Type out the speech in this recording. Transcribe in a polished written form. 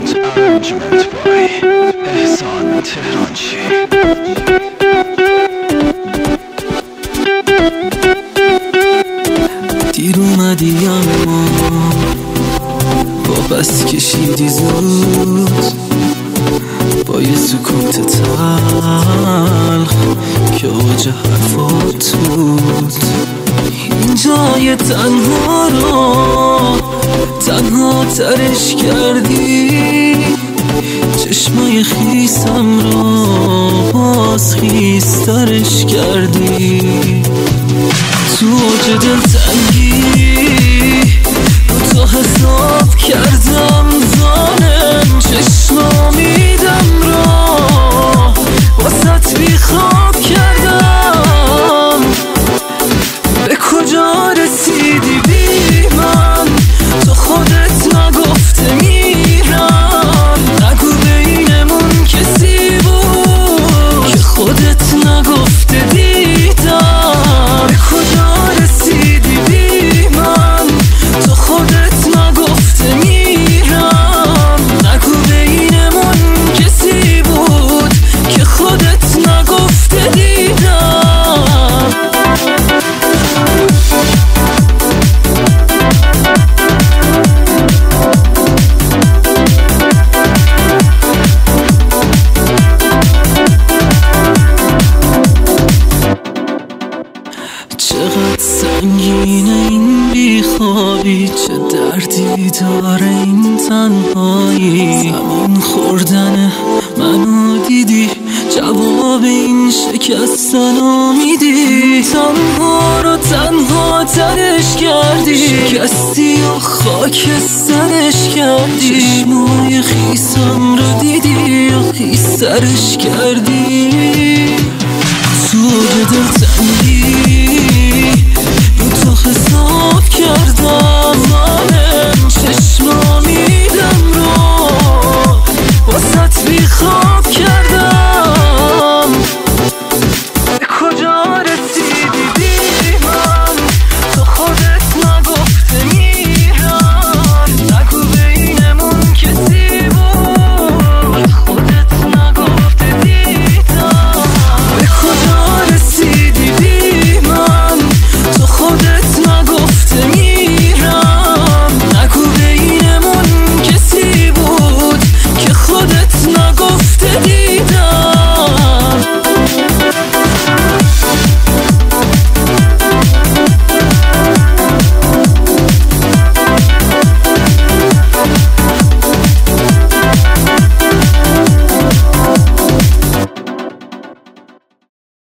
Arrangement by احسان تهرانچی. دیر اومدی اما با بس کشیدی زود، با یه سکوت تلخ که اوج حرفات بود. این جای تنها رو تنها ترش کردی، چشمای خیسم رو باز خیسترش کردی. تو اوج دلتنگی تو حساب کردم ظالم، چشم امیدم رو واسط بیخواب کردم. به کجا رسیدی بی من؟ تو خودت نگفته میرم، نگو بینمون کسی بود که خودت نگفته دیدم. به کجا رسیدی بی من؟ تو خودت نگفته میرم، نگو بینمون کسی بود که خودت نگفته دیدم. چقدر سنگینه این بیخوابی، چه دردی داره این تنهایی. زمین خوردن منو دیدی، جواب این شکستنو میدی. تنها رو تنها ترش کردی، شکستی و خاکسترش کردی. چشمای خیسم رو دیدی و خیسترش کردی. تو به دلتنگی